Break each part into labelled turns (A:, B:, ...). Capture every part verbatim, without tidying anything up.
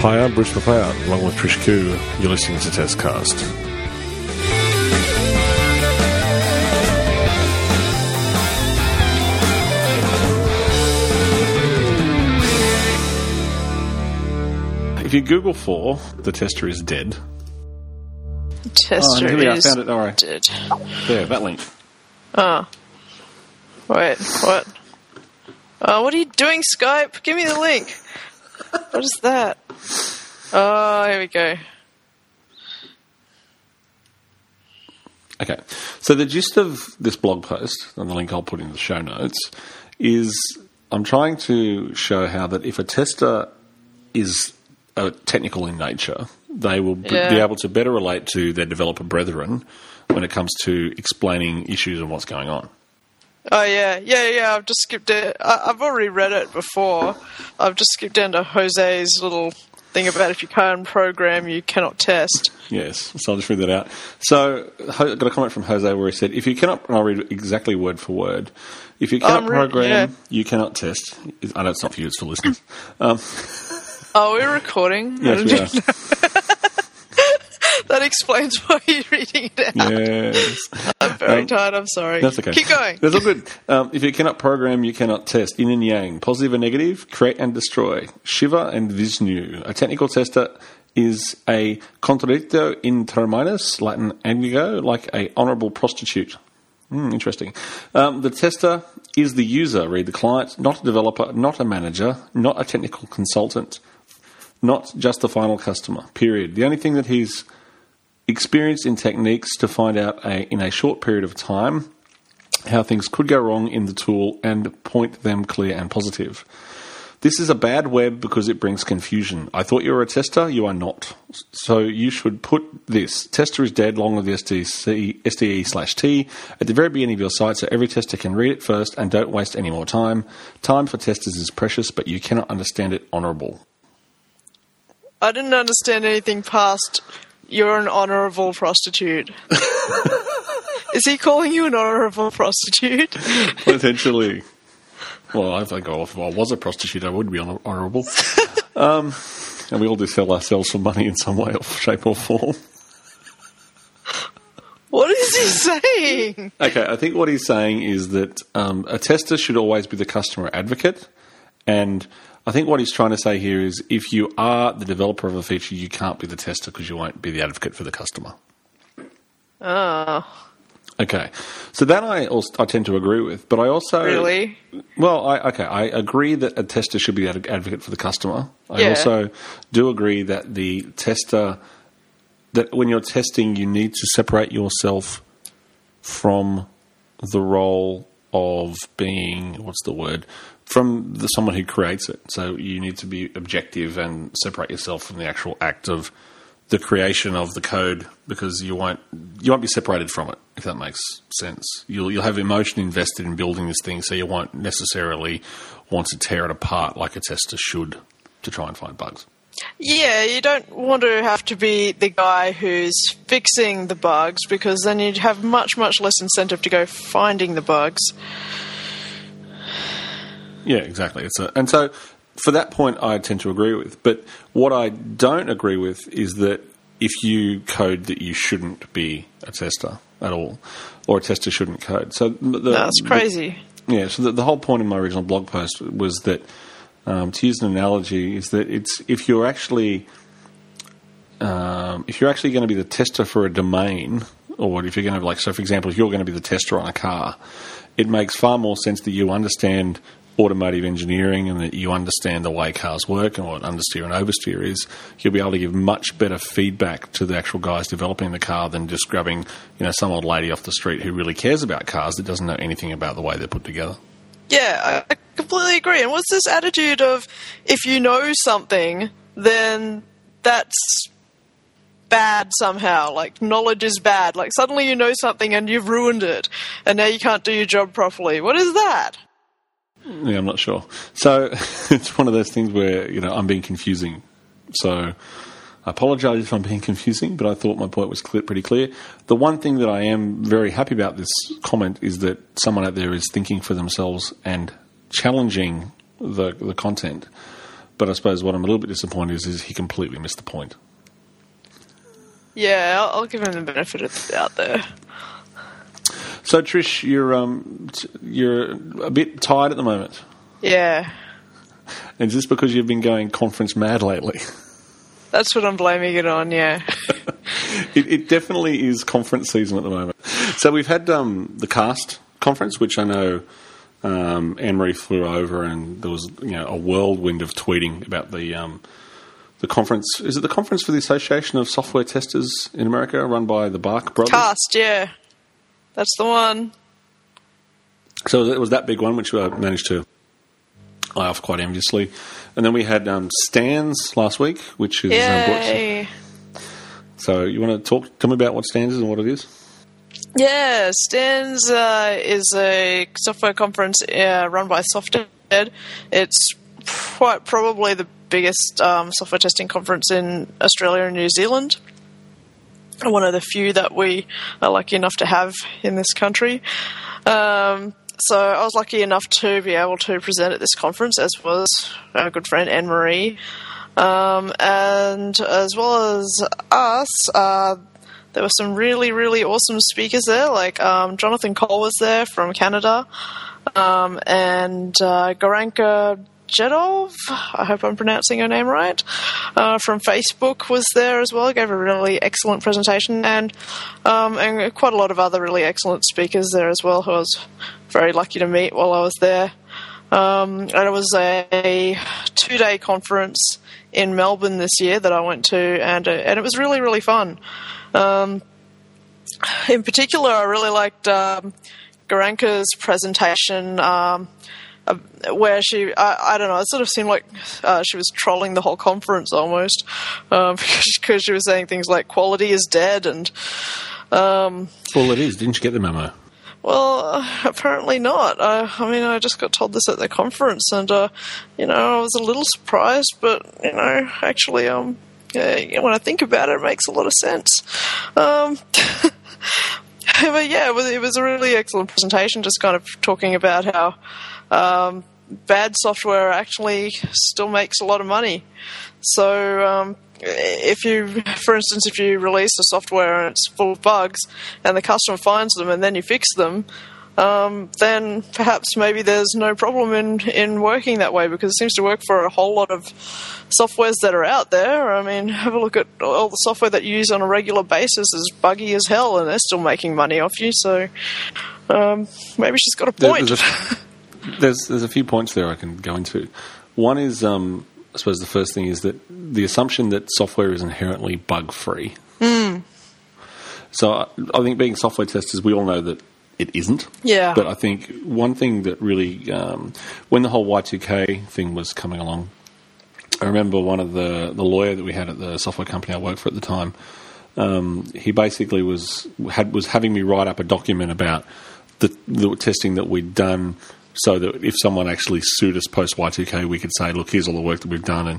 A: Hi, I'm Bruce McLeod, along with Trish Koo. You're listening to Testcast. If you Google for "the tester is dead,"
B: Tester
A: oh, here we are. I
B: is
A: found it. All right,
B: dead.
A: there, that link.
B: Oh, wait, what? Oh, what are you doing, Skype? Give me the link. What is that? Oh, here we go.
A: Okay, so the gist of this blog post, and the link I'll put in the show notes, is I'm trying to show how that if a tester is uh, technical in nature, they will b-
B: Yeah.
A: be able to better relate to their developer brethren when it comes to explaining issues and what's going on.
B: Oh, yeah, yeah, yeah, I've just skipped it. I- I've already read it before. I've just skipped down to Jose's little thing about if you can't program, you cannot test.
A: Yes, so I'll just read that out. So I got a comment from Jose where he said, if you cannot, and I'll read exactly word for word, if you cannot
B: Um, re-
A: program,
B: yeah.
A: you cannot test. I know it's not for you, it's for listeners. Um,
B: Oh, we're recording?
A: yes, we are.
B: That explains why you're reading it out.
A: Yes.
B: I'm very
A: Um,
B: tired, I'm sorry.
A: That's okay.
B: Keep going.
A: That's all good. Um, if you cannot program, you cannot test. Yin and yang, positive and negative, create and destroy. Shiva and Vishnu. A technical tester is a contradictio in terminus, Latin amigo, like a honourable prostitute. Mm, interesting. Um, the tester is the user, read the client, not a developer, not a manager, not a technical consultant, not just the final customer, period. The only thing that he's experienced in techniques to find out a, in a short period of time how things could go wrong in the tool and point them clear and positive. This is a bad web because it brings confusion. I thought you were a tester. You are not. So you should put this. Tester is dead along with the S D C, S D E slash T at the very beginning of your site so every tester can read it first and don't waste any more time. Time for testers is precious, but you cannot understand it honourable.
B: I didn't understand anything past you're an honourable prostitute. Is he calling you an honourable prostitute?
A: Potentially. Well, I think if I was a prostitute, I would be honor- honourable. Um, and we all do sell ourselves for money in some way or shape or form.
B: What is he saying?
A: Okay, I think what he's saying is that um, a tester should always be the customer advocate. And I think what he's trying to say here is if you are the developer of a feature, you can't be the tester because you won't be the advocate for the customer.
B: Oh,
A: Okay, so that I also, I tend to agree with, but I also
B: really?
A: Well, I, okay, I agree that a tester should be the advocate for the customer. I
B: Yeah.
A: also do agree that the tester, that when you're testing, you need to separate yourself from the role of being, what's the word, from the, someone who creates it. So you need to be objective and separate yourself from the actual act of the creation of the code, because you won't you won't be separated from it, if that makes sense. You'll you'll have emotion invested in building this thing, so you won't necessarily want to tear it apart like a tester should to try and find bugs.
B: Yeah, you don't want to have to be the guy who's fixing the bugs, because then you'd have much, much less incentive to go finding the bugs.
A: Yeah, exactly. It's a, and so for that point, I tend to agree with. But what I don't agree with is that if you code that you shouldn't be a tester at all, or a tester shouldn't code. So the,
B: That's crazy.
A: The, yeah. So the, the whole point in my original blog post was that, um, to use an analogy, is that it's if you're actually um, if you're actually going to be the tester for a domain, or if you're going to like, so for example, if you're going to be the tester on a car, it makes far more sense that you understand automotive engineering and that you understand the way cars work and what understeer and oversteer is. You'll be able to give much better feedback to the actual guys developing the car than just grabbing, you know, some old lady off the street who really cares about cars that doesn't know anything about the way they're put together.
B: Yeah, I completely agree. And what's this attitude of if you know something, then that's bad somehow? Like, knowledge is bad. Like, suddenly you know something and you've ruined it, and now you can't do your job properly. What is that?
A: Yeah, I'm not sure. So it's one of those things where, you know, I'm being confusing. So I apologise if I'm being confusing, but I thought my point was clear, pretty clear. The one thing that I am very happy about this comment is that someone out there is thinking for themselves and challenging the the content. But I suppose what I'm a little bit disappointed is, is he completely missed the point.
B: Yeah, I'll, I'll give him the benefit of the doubt there.
A: So Trish, you're um, you're a bit tired at the moment.
B: Yeah.
A: And is this because you've been going conference mad lately?
B: That's what I'm blaming it on, yeah.
A: it, it definitely is conference season at the moment. So we've had um, the CAST conference, which I know um, Anne-Marie flew over, and there was you know a whirlwind of tweeting about the um, the conference. Is it the conference for the Association of Software Testers in America, run by the Bark brothers?
B: CAST, yeah. That's the one.
A: So it was that big one, which I managed to eye off quite enviously. And then we had um, Stans last week, which is...
B: Yay.
A: Um, so you want to talk to me about what Stans is and what it is?
B: Yeah, Stans uh, is a software conference uh, run by SoftEd. It's quite probably the biggest um, software testing conference in Australia and New Zealand. One of the few that we are lucky enough to have in this country. Um, so I was lucky enough to be able to present at this conference, as was our good friend Anne-Marie. Um, and as well as us, uh, there were some really, really awesome speakers there, like um, Jonathan Cole was there from Canada, um, and uh, Goranka Jedov, I hope I'm pronouncing her name right, uh, from Facebook was there as well, gave a really excellent presentation, and um, and quite a lot of other really excellent speakers there as well, who I was very lucky to meet while I was there. Um, and it was a, a two-day conference in Melbourne this year that I went to, and, uh, and it was really, really fun. Um, in particular, I really liked um, Goranka's presentation, um, Uh, where she, I, I don't know, it sort of seemed like uh, she was trolling the whole conference almost, um, because she was saying things like quality is dead and... Um,
A: well, it is. Didn't you get the memo?
B: Well, uh, apparently not. I, I mean, I just got told this at the conference and, uh, you know, I was a little surprised, but, you know, actually, um, yeah, when I think about it, it makes a lot of sense. Um... But yeah, it was, it was a really excellent presentation, just kind of talking about how um, bad software actually still makes a lot of money. So um, if you, for instance, if you release a software and it's full of bugs and the customer finds them and then you fix them, um, then perhaps maybe there's no problem in, in working that way, because it seems to work for a whole lot of softwares that are out there. I mean, have a look at all the software that you use on a regular basis is buggy as hell, and they're still making money off you. So um, maybe she's got a point.
A: There's a, there's, there's a few points there I can go into. One is, um, I suppose the first thing is that the assumption that software is inherently bug-free.
B: Mm.
A: So I, I think being software testers, we all know that it isn't.
B: Yeah.
A: But I think one thing that really, um, when the whole Y two K thing was coming along, I remember one of the, the lawyer that we had at the software company I worked for at the time, um, he basically was had was having me write up a document about the, the testing that we'd done, so that if someone actually sued us post Y two K, we could say, look, here's all the work that we've done, and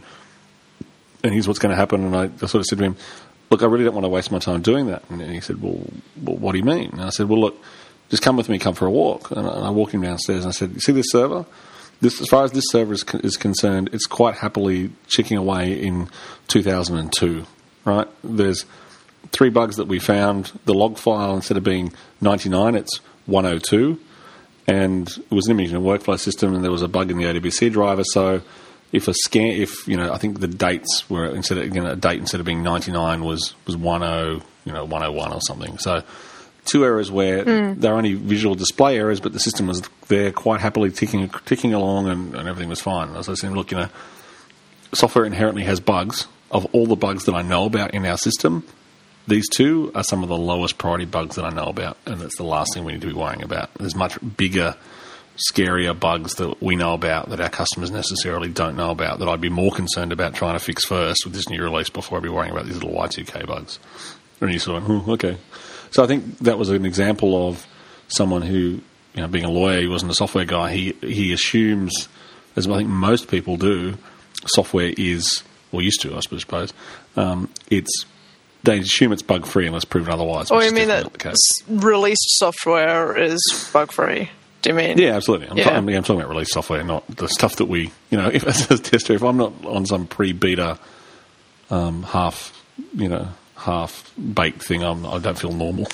A: and here's what's going to happen. And I, I sort of said to him, look, I really don't want to waste my time doing that. And he said, well, well what do you mean? And I said, well, look, just come with me, come for a walk. And I walked him downstairs and I said, you see this server? This, as far as this server is, is concerned, it's quite happily chicking away in two thousand two, right? There's three bugs that we found. The log file, instead of being ninety-nine, it's one oh two. And it was an image in a workflow system, and there was a bug in the O D B C driver. So if a scan, if, you know, I think the dates were, instead of, again, a date instead of being ninety-nine was, was ten, you know, one oh one or something. So two errors where mm. they're only visual display errors, but the system was there quite happily ticking ticking along, and, and everything was fine. As I said, look, you know, software inherently has bugs. Of all the bugs that I know about in our system, these two are some of the lowest priority bugs that I know about, and that's the last thing we need to be worrying about. There's much bigger, scarier bugs that we know about that our customers necessarily don't know about, that I'd be more concerned about trying to fix first with this new release before I'd be worrying about these little Y two K bugs. And you sort of went, oh, okay. So I think that was an example of someone who, you know, being a lawyer, he wasn't a software guy. He he assumes, as I think most people do, software is, or used to, I suppose, um, it's they assume it's bug free unless proven otherwise.
B: Oh, you mean that released software is bug free? Do you mean?
A: Yeah, absolutely. I'm,
B: Yeah.
A: talking, I'm talking about release software, not the stuff that we, you know, if as a tester, if I'm not on some pre-beta um, half, you know, half-baked thing, I'm, I don't feel normal.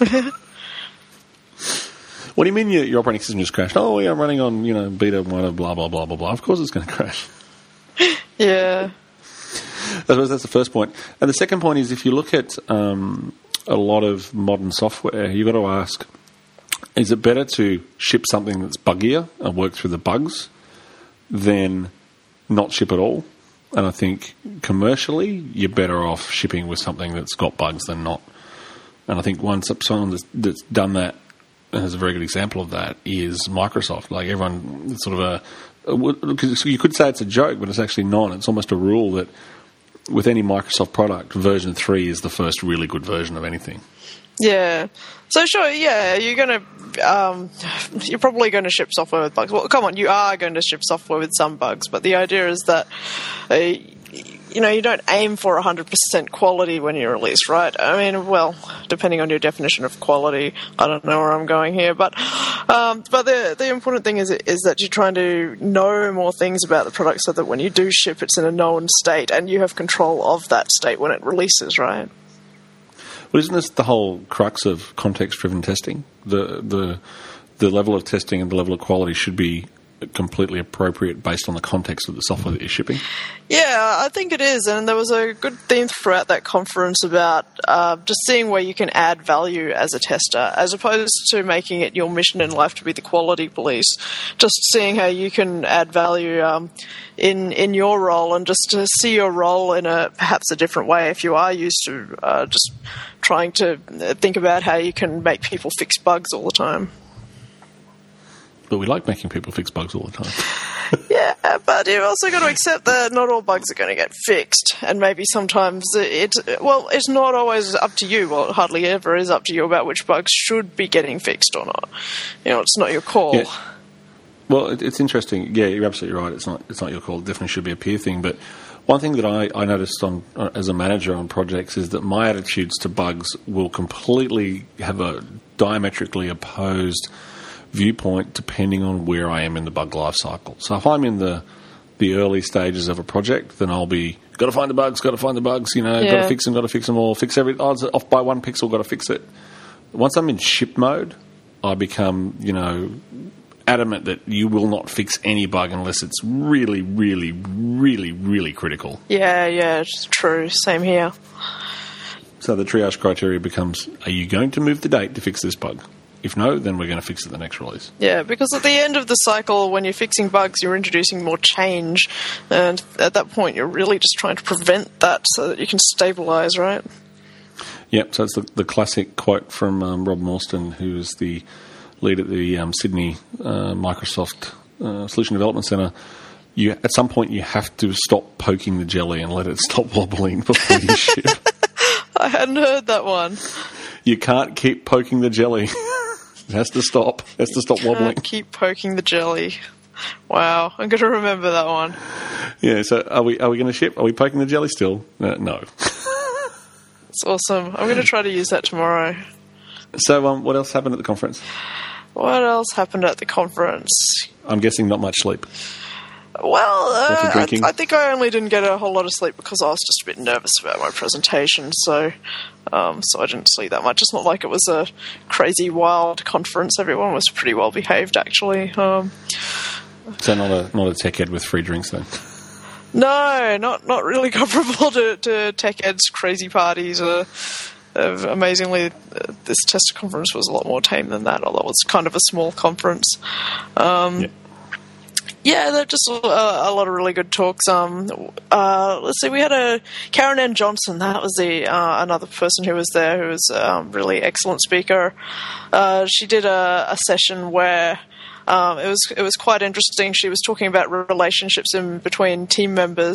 A: What do you mean your, your operating system just crashed? Oh, yeah, I'm running on, you know, beta one of blah, blah, blah, blah, blah. Of course it's going to crash.
B: Yeah.
A: I suppose that's the first point. And the second point is if you look at um, a lot of modern software, you've got to ask, is it better to ship something that's buggier and work through the bugs than not ship at all? And I think commercially, you're better off shipping with something that's got bugs than not. And I think one someone that's, that's done that, and has a very good example of that, is Microsoft. Like everyone, it's sort of a, because you could say it's a joke, but it's actually not. It's almost a rule that with any Microsoft product, version three is the first really good version of anything.
B: Yeah. So sure, yeah, you're gonna, um, you're probably going to ship software with bugs. Well, come on, you are going to ship software with some bugs, but the idea is that, uh, you know, you don't aim for one hundred percent quality when you release, right? I mean, well, depending on your definition of quality, I don't know where I'm going here, but um, but the the important thing is is that you're trying to know more things about the product so that when you do ship, it's in a known state and you have control of that state when it releases, right?
A: Well, isn't this the whole crux of context-driven testing? The the the level of testing and the level of quality should be completely appropriate based on the context of the software that you're shipping?
B: Yeah, I think it is. And there was a good theme throughout that conference about uh, just seeing where you can add value as a tester, as opposed to making it your mission in life to be the quality police. Just seeing how you can add value um, in in your role, and just to see your role in a perhaps a different way if you are used to uh, just trying to think about how you can make people fix bugs all the time.
A: But we like making people fix bugs all the time.
B: Yeah, but you've also got to accept that not all bugs are going to get fixed, and maybe sometimes it, well, it's not always up to you. Well, it hardly ever is up to you about which bugs should be getting fixed or not. You know, it's not your call.
A: Yeah. Well, it, it's interesting. Yeah, you're absolutely right. It's not. It's not your call. It definitely should be a peer thing. But one thing that I, I noticed on uh, as a manager on projects is that my attitudes to bugs will completely have a diametrically opposed viewpoint depending on where I am in the bug life cycle. So if I'm in the the early stages of a project, then I'll be got to find the bugs, got to find the bugs, you know,
B: Yeah.
A: got to fix them, got to fix them all, fix every oh, it's off by one pixel, got to fix it. Once I'm in ship mode, I become, you know, adamant that you will not fix any bug unless it's really, really, really, really critical.
B: Yeah, yeah, it's true. Same here.
A: So the triage criteria becomes: are you going to move the date to fix this bug? If no, then we're going to fix it the next release.
B: Yeah, because at the end of the cycle, when you're fixing bugs, you're introducing more change, and at that point, you're really just trying to prevent that so that you can stabilize, right?
A: Yep, so it's the, the classic quote from um, Rob Morstan, who is the lead at the um, Sydney uh, Microsoft uh, Solution Development Centre. You, at some point, you have to stop poking the jelly and let it stop wobbling before you ship.
B: I hadn't heard that one.
A: You can't keep poking the jelly. It has to stop. It has to stop wobbling.
B: Can't keep poking the jelly. Wow, I'm going to remember that one.
A: Yeah, so are we are we going to ship? Are we poking the jelly still? Uh, no.
B: It's awesome. I'm going to try to use that tomorrow.
A: So um, what else happened at the conference?
B: What else happened at the conference?
A: I'm guessing not much sleep.
B: Well,
A: Lots of
B: uh,
A: drinking.
B: I, I think I only didn't get a whole lot of sleep because I was just a bit nervous about my presentation, so um, so I didn't sleep that much. It's not like it was a crazy, wild conference. Everyone was pretty well behaved, actually. Um,
A: So not a not a tech ed with free drinks then.
B: no, not not really comparable to, to Tech Ed's crazy parties. Uh, uh, amazingly, uh, this test conference was a lot more tame than that, although it was kind of a small conference. Um,
A: Yeah.
B: Yeah, they're just a, a lot of really good talks. Um, uh, let's see, we had a Karen Ann Johnson. That was the uh, another person who was there, who was a um, really excellent speaker. Uh, she did a, a session where um, it was it was quite interesting. She was talking about relationships in between team members.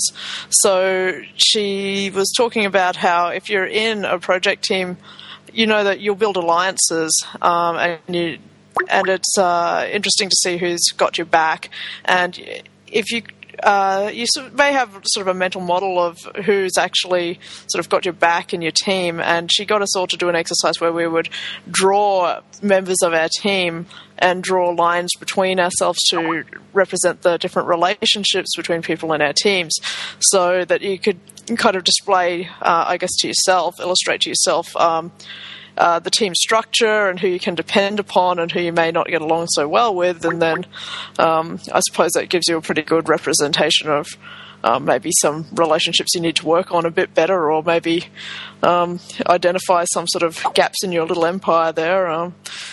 B: So she was talking about how if you're in a project team, you know that you'll build alliances, um, and you. And it's uh, interesting to see who's got your back. And if you uh, you sort of may have sort of a mental model of who's actually sort of got your back in your team. And she got us all to do an exercise where we would draw members of our team and draw lines between ourselves to represent the different relationships between people in our teams, so that you could kind of display, uh, I guess, to yourself, illustrate to yourself um, uh, the team structure and who you can depend upon and who you may not get along so well with. And then um, I suppose that gives you a pretty good representation of Um, maybe some relationships you need to work on a bit better, or maybe um, identify some sort of gaps in your little empire there. Um,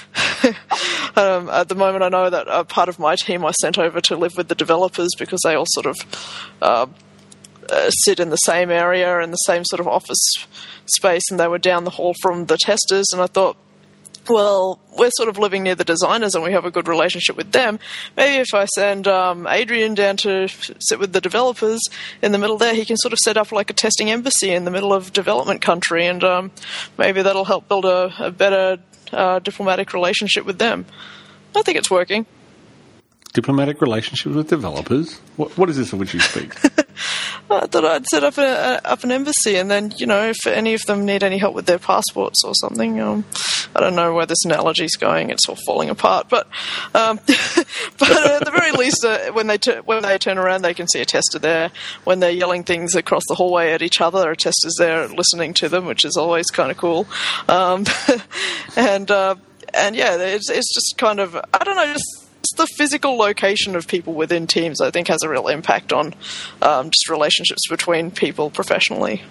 B: um, at the moment, I know that a part of my team I sent over to live with the developers because they all sort of uh, uh, sit in the same area, in the same sort of office space, and they were down the hall from the testers, and I thought, well, we're sort of living near the designers and we have a good relationship with them. Maybe if I send um, Adrian down to sit with the developers in the middle there, he can sort of set up like a testing embassy in the middle of development country, and um, maybe that'll help build a, a better uh, diplomatic relationship with them. I think it's working.
A: Diplomatic relationships with developers? What, what is this of which you speak?
B: I thought I'd set up a, a, up an embassy, and then, you know, if any of them need any help with their passports or something, um, I don't know where this analogy's going. It's all falling apart. But um, but at the very least, uh, when they t- when they turn around, they can see a tester there. When they're yelling things across the hallway at each other, a tester's there listening to them, which is always kind of cool. Um, and uh, and yeah, it's it's just kind of, I don't know, just the physical location of people within teams, I think, has a real impact on um, just relationships between people professionally.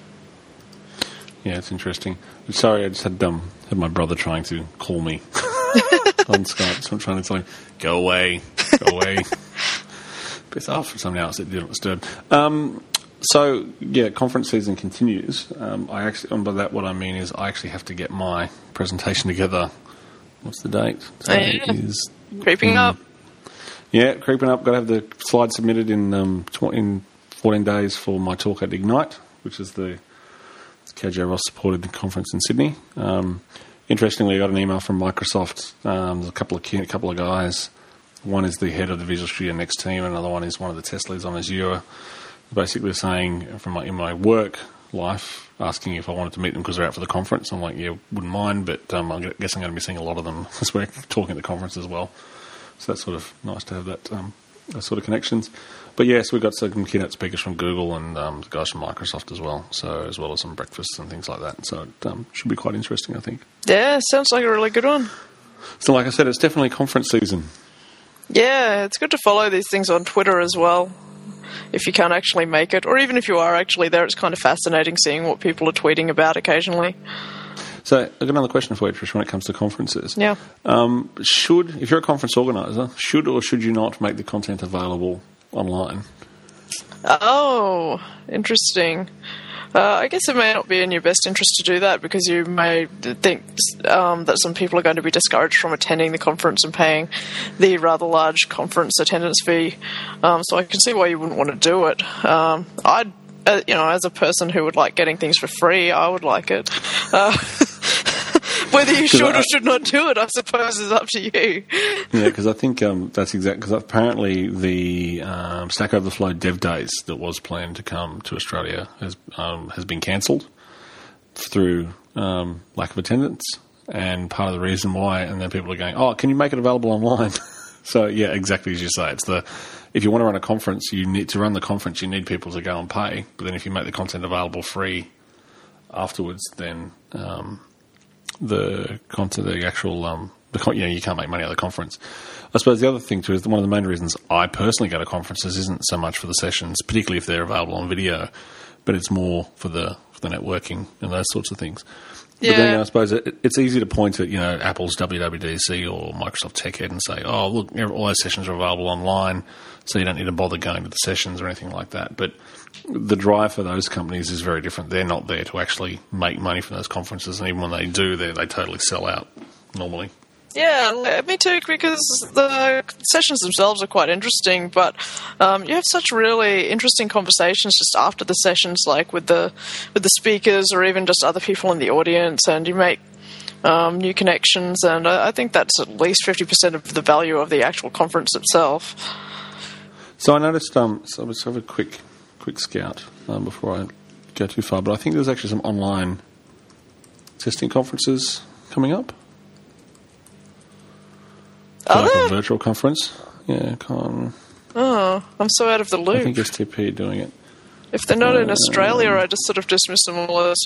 A: Yeah, it's interesting. Sorry, I just had um, had my brother trying to call me on Skype, so I'm trying to tell him, go away, go away. Piss off for something else that didn't disturb. Um, so, yeah, conference season continues. Um, I actually, and by that what I mean is I actually have to get my presentation together. What's the date? Today
B: oh, yeah.
A: is...
B: Creeping
A: um,
B: up.
A: Yeah, creeping up. Got to have the slides submitted in um, tw- in fourteen days for my talk at Ignite, which is the K J Ross supported conference in Sydney. Um, interestingly, I got an email from Microsoft. Um, there's a couple of a couple of guys. One is the head of the Visual Studio Next team, and another one is one of the test leads on Azure. Basically saying from my, in my work life, asking if I wanted to meet them because they're out for the conference. I'm like, yeah, wouldn't mind, but um, I guess I'm going to be seeing a lot of them as we're talking at the conference as well. So that's sort of nice to have that um, those sort of connections. But yes, we've got some keynote speakers from Google and um, guys from Microsoft as well. So as well as some breakfasts and things like that. So it um, should be quite interesting, I think.
B: Yeah, sounds like a really good one.
A: So like I said, it's definitely conference season.
B: Yeah, it's good to follow these things on Twitter as well, if you can't actually make it. Or even if you are actually there, it's kind of fascinating seeing what people are tweeting about occasionally.
A: So I've got another question for you, Trish, when it comes to conferences.
B: Yeah.
A: Um, should, if you're a conference organiser, should or should you not make the content available online?
B: Oh, interesting. Uh, I guess it may not be in your best interest to do that because you may think um, that some people are going to be discouraged from attending the conference and paying the rather large conference attendance fee. Um, so I can see why you wouldn't want to do it. Um, I'd, uh, you know, as a person who would like getting things for free, I would like it. Uh, whether you should I, or should not do it, I suppose, is up to you.
A: Yeah, because I think um, that's exact. Because apparently the um, Stack Overflow Dev Days that was planned to come to Australia has um, has been cancelled through um, lack of attendance, and part of the reason why. And then people are going, "Oh, can you make it available online?" So yeah, exactly as you say, it's the if you want to run a conference, you need to run the conference. You need people to go and pay, but then if you make the content available free afterwards, then um, the content, the actual, um, the con- you know, you can't make money out of the conference. I suppose the other thing too is that one of the main reasons I personally go to conferences isn't so much for the sessions, particularly if they're available on video, but it's more for the for the networking and those sorts of things.
B: Yeah.
A: But then I suppose it, it's easy to point at, you know, Apple's W W D C or Microsoft TechEd and say, oh, look, all those sessions are available online, so you don't need to bother going to the sessions or anything like that. But the drive for those companies is very different. They're not there to actually make money from those conferences, and even when they do, they they totally sell out normally.
B: Yeah, me too, because the sessions themselves are quite interesting, but um, you have such really interesting conversations just after the sessions, like with the with the speakers or even just other people in the audience, and you make um, new connections, and I, I think that's at least fifty percent of the value of the actual conference itself.
A: So I noticed. Um, so let's have a quick, quick scout um, before I go too far. But I think there's actually some online testing conferences coming up.
B: Are
A: like
B: there?
A: A virtual conference. Yeah, con.
B: Oh, I'm so out of the loop.
A: I think S T P are doing it.
B: If they're not in
A: Uh,
B: Australia, I just sort of dismiss them all as.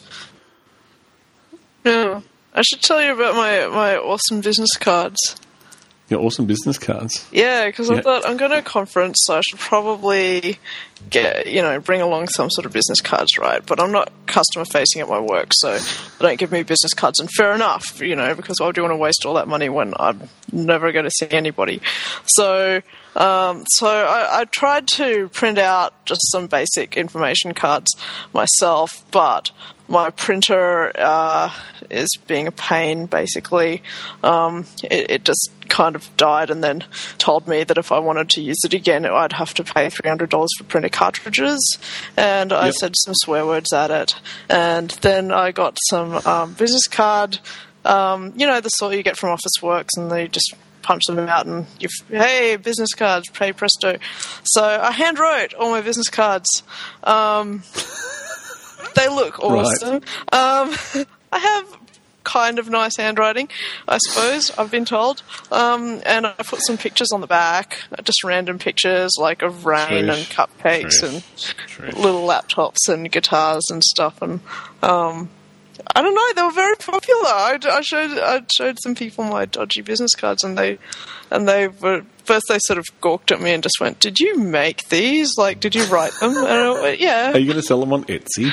B: Yeah. I should tell you about my, my awesome business cards.
A: Your awesome business cards.
B: Yeah, because
A: Yeah.
B: I thought I'm going to a conference, so I should probably get, you know, bring along some sort of business cards, right? But I'm not customer facing at my work, so they don't give me business cards. And fair enough, you know, because why do you want to waste all that money when I'm never going to see anybody? So, um, so I, I tried to print out just some basic information cards myself, but my printer uh, is being a pain, basically. Um, it, it just kind of died and then told me that if I wanted to use it again, I'd have to pay three hundred dollars for printer cartridges. And I
A: Yep.
B: said some swear words at it. And then I got some um, business card, um, you know, the sort you get from Officeworks, and they just punch them out and you, hey, business cards, pay presto. So I hand wrote all my business cards. Um, they look awesome. Um, I have kind of nice handwriting, I suppose, I've been told. Um, and I put some pictures on the back, just random pictures like of rain
A: Trish.
B: and cupcakes
A: Trish.
B: and
A: Trish.
B: little laptops and guitars and stuff. And um, I don't know, they were very popular. I, I showed I showed some people my dodgy business cards, and they and they were first they sort of gawked at me and just went, "Did you make these? Like, did you write them?" And I went, "Yeah."
A: Are you going to sell them on Etsy?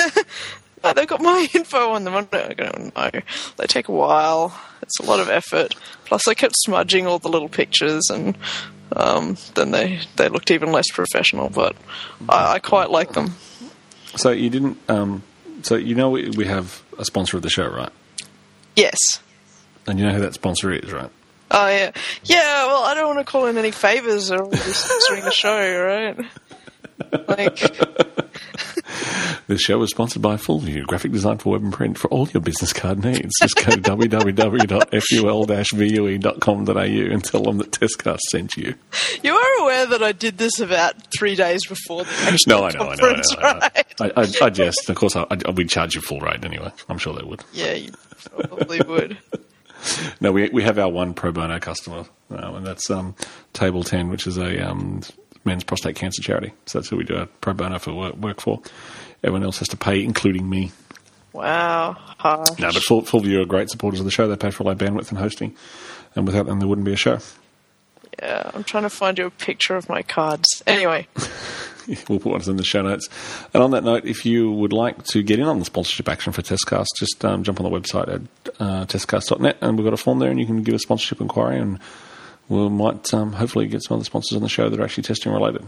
B: No, they've got my info on them. I don't know. They take a while. It's a lot of effort. Plus, I kept smudging all the little pictures, and um, then they, they looked even less professional. But I, I quite like them.
A: So you didn't. Um, so you know we, we have a sponsor of the show, right?
B: Yes.
A: And you know who that sponsor is, right?
B: Oh, yeah. Yeah, well, I don't want to call in any favours or be sponsoring the show, right? Like...
A: This show is sponsored by Fullview, graphic design for web and print for all your business card needs. Just go to w w w dot f u l dash v u e dot com dot a u and tell them that Testcast sent you.
B: You are aware that I did this about three days before the actual
A: No, I know, I know, I
B: conference,
A: know. I, know.
B: right?
A: I, I, I jest. Of course, I, I, we'd charge you full rate anyway. I'm sure they would.
B: Yeah, you probably would.
A: No, we we have our one pro bono customer, um, and that's um, Table ten, which is a um, men's prostate cancer charity. So that's who we do our pro bono for work, work for. Everyone else has to pay, including me.
B: Wow. Harsh.
A: No, but Full, Fullview are great supporters of the show. They pay for all our bandwidth and hosting, and without them, there wouldn't be a show.
B: Yeah, I'm trying to find you a picture of my cards. Anyway.
A: We'll put one in the show notes. And on that note, if you would like to get in on the sponsorship action for Testcast, just um, jump on the website at uh, testcast dot net, and we've got a form there, and you can give a sponsorship inquiry, and we might um, hopefully get some other sponsors on the show that are actually testing related.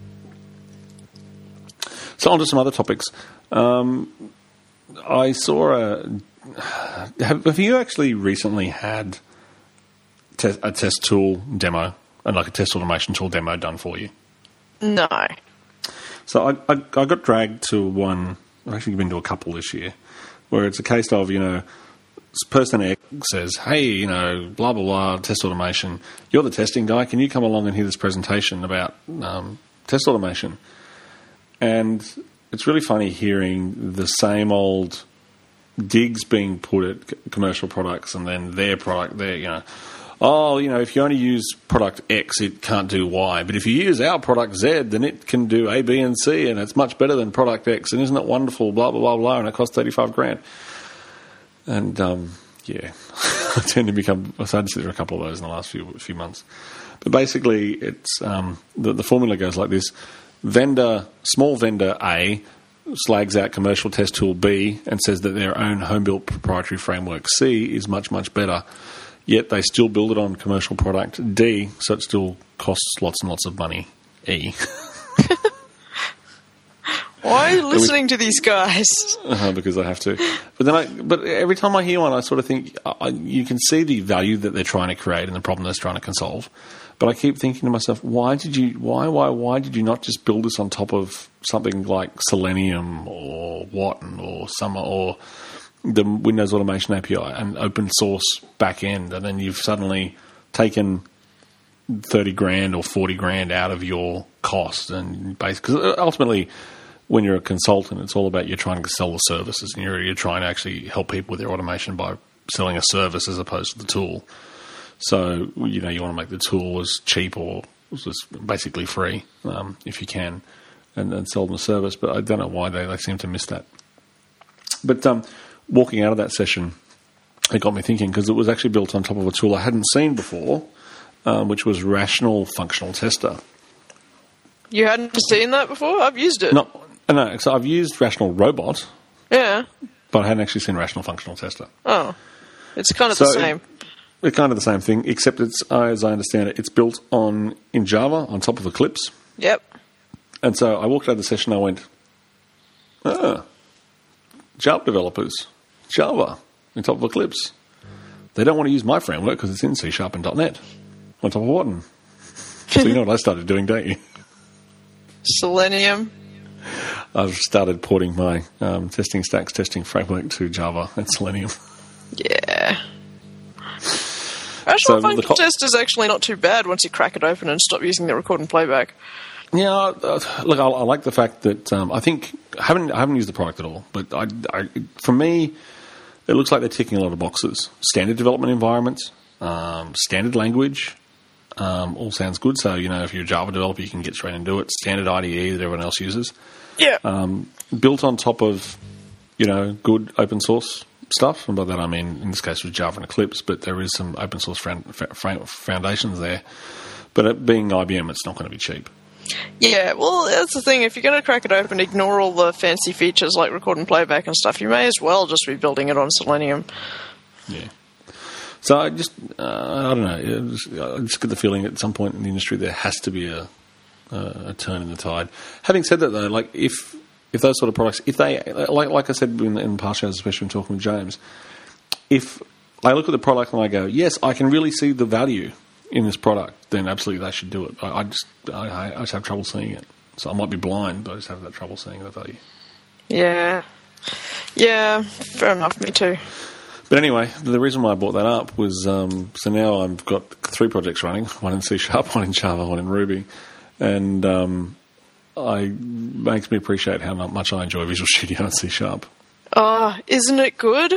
A: So on to some other topics. Um, I saw a... Have, have you actually recently had te- a test tool demo, and like a test automation tool demo done for you?
B: No.
A: So I, I, I got dragged to one, I've actually been to a couple this year, where it's a case of, you know, person X says, hey, you know, blah, blah, blah, test automation. You're the testing guy. Can you come along and hear this presentation about um, test automation? And it's really funny hearing the same old digs being put at c- commercial products, and then their product, their, you know, oh, you know, if you only use product X, it can't do Y. But if you use our product Z, then it can do A, B, and C, and it's much better than product X. And isn't it wonderful, blah, blah, blah, blah, and it costs thirty-five grand. And, um, yeah, I tend to become, I've started to see there a couple of those in the last few few months. But basically, it's um, the, the formula goes like this. Vendor, small vendor A slags out commercial test tool B and says that their own home-built proprietary framework C is much, much better. Yet they still build it on commercial product D, so it still costs lots and lots of money, E.
B: Why are you listening to these guys?
A: Uh, because I have to. But then, I, but every time I hear one, I sort of think I, you can see the value that they're trying to create and the problem they're trying to solve. But I keep thinking to myself, why did you, why, why, why did you not just build this on top of something like Selenium or Watton or Summer or the Windows Automation A P I and open source back end, and then you've suddenly taken thirty grand or forty grand out of your C cost. And because ultimately, when you're a consultant, it's all about you're trying to sell the services, and you're, you're trying to actually help people with their automation by selling a service as opposed to the tool. So, you know, you want to make the tool as cheap or as basically free, um, if you can, and, and sell them a service. But I don't know why they, they seem to miss that. But um, walking out of that session, it got me thinking, because it was actually built on top of a tool I hadn't seen before, um, which was Rational Functional Tester.
B: You hadn't seen that before? I've used it.
A: No, no. So I've used Rational Robot.
B: Yeah.
A: But I hadn't actually seen Rational Functional Tester.
B: Oh. It's kind of
A: so
B: the same.
A: It, it's kind of the same thing, except it's, as I understand it, it's built on in Java on top of Eclipse.
B: Yep.
A: And so I walked out of the session and I went, ah, Java developers, Java on top of Eclipse. They don't want to use my framework because it's in C Sharp and .NET on top of Wharton. So you know what I started doing, don't you?
B: Selenium.
A: I've started porting my um, testing stacks testing framework to Java and Selenium.
B: Yeah. Rational
A: So the
B: Functional
A: co-
B: Test is actually not too bad once you crack it open and stop using the record and playback.
A: Yeah, uh, look, I, I like the fact that um, I think I haven't I haven't used the product at all, but I, I, for me, it looks like they're ticking a lot of boxes. Standard development environments, um, standard language, um, all sounds good. So you know, if you're a Java developer, you can get straight and do it. Standard I D E that everyone else uses.
B: Yeah.
A: Um, built on top of, you know, good open source stuff, and by that I mean in this case with Java and Eclipse, but there is some open source fran- fa- foundations there. But it being I B M, it's not going to be cheap.
B: Yeah, well, that's the thing. If you're going to crack it open, ignore all the fancy features like record and playback and stuff. You may as well just be building it on Selenium.
A: Yeah. So I just, uh, I don't know, just, I just get the feeling at some point in the industry there has to be a, a, a turn in the tide. Having said that, though, like if if those sort of products, if they, like like I said in, in past shows, especially when talking with James, if I look at the product and I go, yes, I can really see the value in this product, then absolutely they should do it. I, I just I, I just have trouble seeing it. So I might be blind, but I just have that trouble seeing the value.
B: Yeah. Yeah, fair enough, me too.
A: But anyway, the reason why I brought that up was, um, so now I've got three projects running, one in C Sharp, one in Java, one in Ruby, and um, I makes me appreciate how much I enjoy Visual Studio and C Sharp.
B: Oh, isn't it good?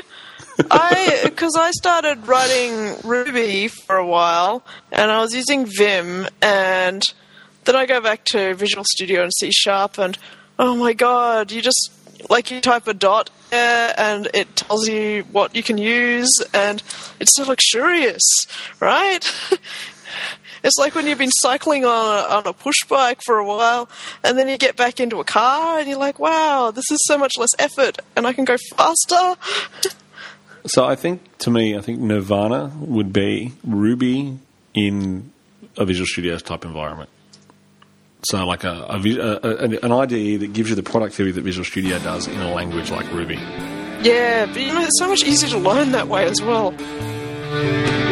B: I because I started writing Ruby for a while, and I was using Vim, and then I go back to Visual Studio and C Sharp, and oh my god, you just like you type a dot there, and it tells you what you can use, and it's so luxurious, right? It's like when you've been cycling on a, on a push bike for a while, and then you get back into a car, and you're like, wow, this is so much less effort, and I can go faster.
A: So I think, to me, I think Nirvana would be Ruby in a Visual Studio type environment. So like a, a, a, an I D E that gives you the productivity that Visual Studio does in a language like Ruby.
B: Yeah, but you know, it's so much easier to learn that way as well.